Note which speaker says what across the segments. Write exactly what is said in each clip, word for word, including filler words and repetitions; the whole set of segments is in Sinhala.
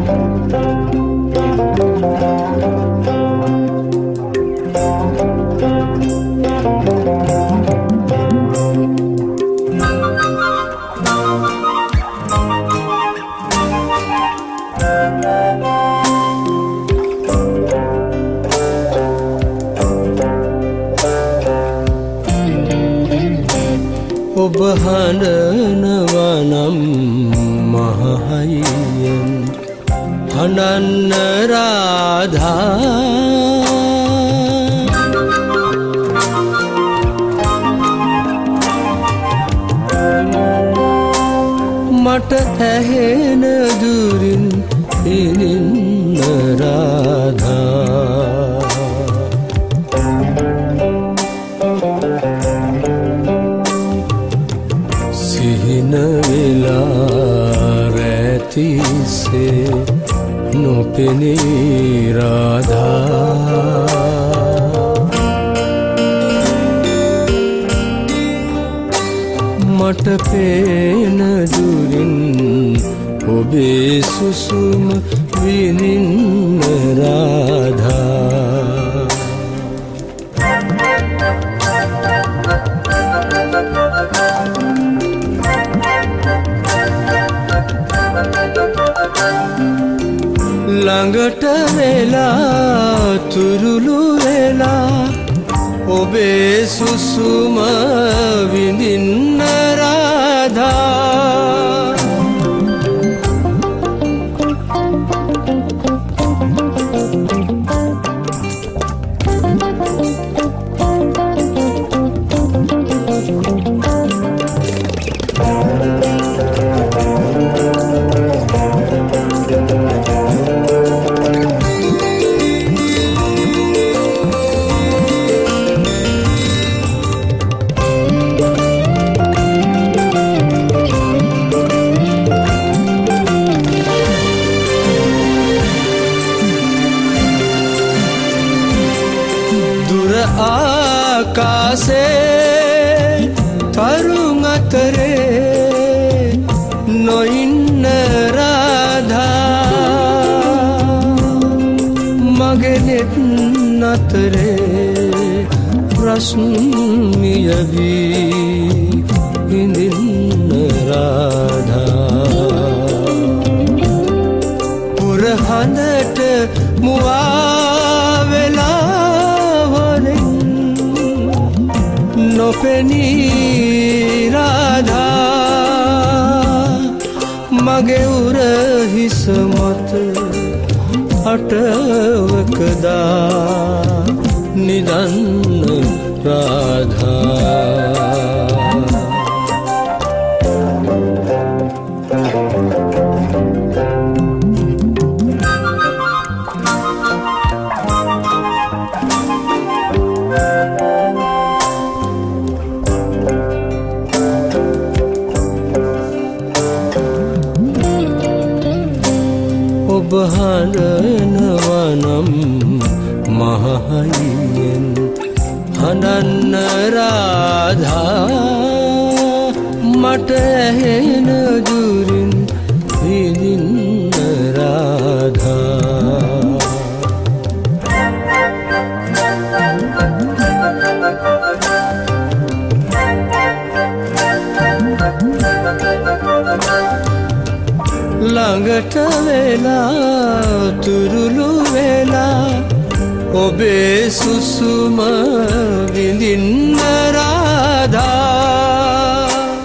Speaker 1: ඔබ හඬනවා නම් මහහයියෙන් හඬන්න රාධා මට ඇහෙන දුරින් ඉනින්න රාධා සිහින වෙලා රැතිසේ නොපෙනී රාධා මට පේන දුරින් ඔබේ සුසුම විඳින්න රාධා ළඟට වෙලා තුරුළු වෙලා ඔබේ සුසුම විඳින්න රාධා ආකාසේ තරුණ අතරේ නොඉන්න රාධා මගේ නෙත් අතරේ රශ්මිය වී ඉඳින්න රාධා පුරහඳට මුවා වෙලා නොපෙනී රාධා මගේ උරහිස මත අටවකදා නිදන්න රාධා ඔබ හඬනවා නම් මහහයියෙන් හඬන්න රාධා මට ඇහෙන දුරින් විඳින්න රාධා ළඟට වෙලා තුරුළු වෙලා ඔබේ සුසුම විඳින්න රාධා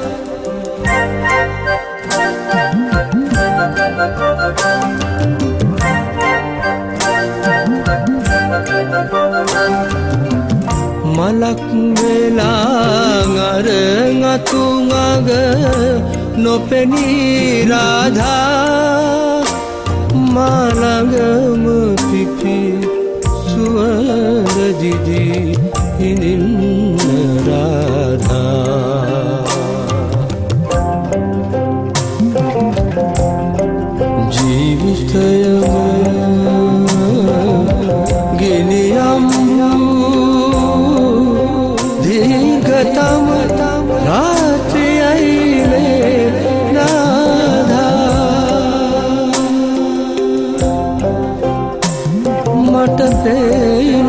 Speaker 1: මලක් වෙලා අර අතුඟග නොපෙනී රාධා මා ළඟම පිපි සුවඳ දිදී ඉඳින්න රාධා ජීවිතයම ගෙනියම් දීර්ඝතම රාත්‍රියයිලේ රාධා තේ